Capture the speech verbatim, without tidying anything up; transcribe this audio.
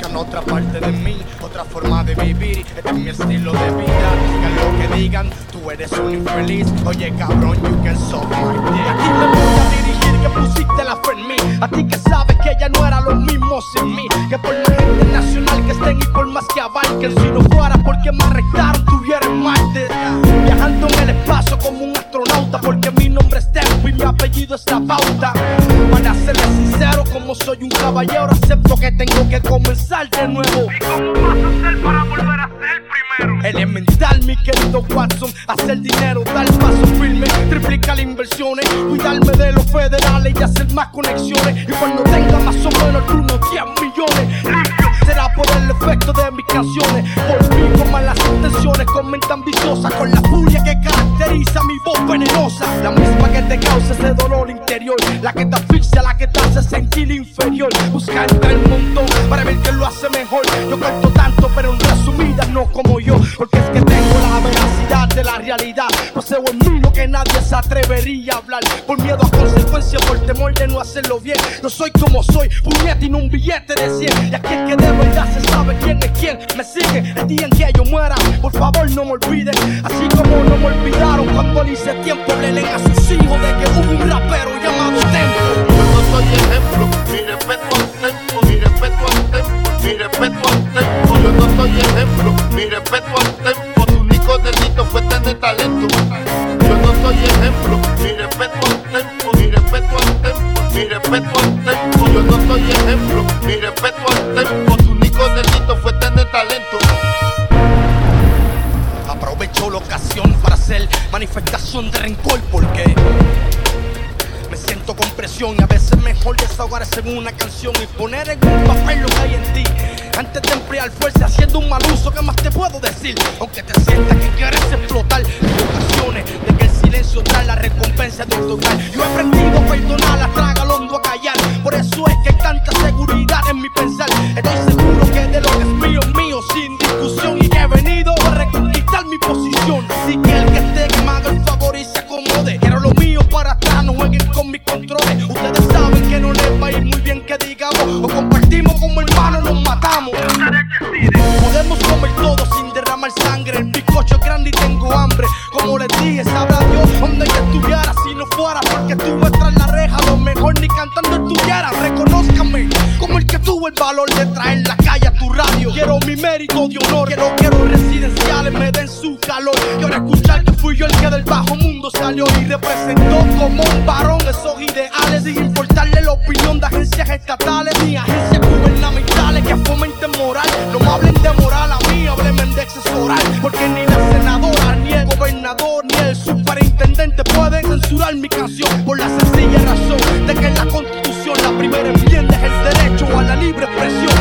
buscan otra parte de mí, otra forma de vivir. Este es mi estilo de vida. Digan lo que digan, tú eres un infeliz. Oye cabrón, you can solve my dick. Aquí me voy a dirigir, que pusiste la fe en mí. A ti que sabes que ya no era lo mismo sin mí. Que por más gente nacional que estén y por más que abarquen, si no fuera porque me arrestaron, tuviera en Marte. Viajando en el espacio como un astronauta, porque mi nombre es Tempo y mi apellido es La Pauta. Para serles sincero, como soy un caballero, acepto que tengo que comenzar de nuevo. ¿Y cómo vas a hacer para volver a ser primero? Elemental, mi querido Watson, hacer dinero, dar paso firme, triplicar inversiones, cuidarme de los federales y hacer más conexiones. Y cuando tenga más o menos unos diez millones, limpio, será por el efecto de mis canciones. Por mí con malas intenciones, con mente ambiciosa, con la furia que caracteriza mi voz venenosa. La misma que te causa ese dolor interior, la que te asfixia, la que te hace sentir inferior. Busca entre el montón para ver quién lo hace mejor. Yo cuento tanto, pero en resumidas no como yo, porque es que tengo la veracidad de la realidad. Poseo en mí lo que nadie se atrevería a hablar, por miedo a consecuencias, por temor de no hacerlo bien. Yo soy como soy, puñete y no un billete de cien. Y aquí es que de verdad se sabe quién es quién. Me sigue el día en que yo muera, por favor no me olviden. Así como no me olvidaron cuando le hice tiempo, le leen a sus hijos de que hubo un rapero llamado Tempo. Yo no soy ejemplo, mi respeto al Tempo, mi respeto al Tempo, mi respeto al Tempo. Yo no soy ejemplo, mi respeto al Tempo. Tu único delito fue tener talento. Yo no soy ejemplo, mi respeto al Tempo, mi respeto al Tempo, mi respeto al Tempo. Yo no soy ejemplo, mi respeto al Tempo. Tu único delito fue tener talento. Aprovecho la ocasión para hacer manifestación de rencor, porque me siento con presión y a veces mejor desahogarse en una canción y poner en un papel lo que hay en ti, antes de emplear fuerza haciendo un mal uso. ¿Qué más te puedo decir? Aunque te sientas que quieres explotar, en ocasiones de que el silencio trae la recompensa de un total. Yo he aprendido a perdonar, la traga al hondo a callar. Por eso es que hay tanta seguridad en mi pensar. Estoy seguro que de lo que es mío es mío, sin discusión, y que he venido a reconquistar mi posición. Así que el que esté que me haga el favor y se acomode. Quiero lo mío para atrás, no jueguen con mis controles. Ustedes saben que no les va a ir muy bien que digamos, o compartimos como hermanos, nos matamos. Podemos comer todo sin derramar sangre. El bizcocho es grande y tengo hambre. Como les dije, sabrá Dios dónde yo estuviera si no fuera porque estuve tras la reja. Lo mejor ni cantando estuviera. Reconózcame como el que tuvo el valor de traer la calle a tu radio. Quiero mi mérito de honor. Quiero, quiero residenciales me den su calor. Quiero escuchar que fui yo el que del bajo mundo salió y representó como un varón esos ideales, sin importarle la opinión de agencias estatales ni agencias gubernamentales que fomenten moral. No me hablen de moral a mí, háblenme de exceso oral, porque ni la senadora, ni el gobernador, ni el superintendente pueden censurar mi canción, por la sencilla razón de que en la Constitución la primera enmienda es el derecho a la libre expresión.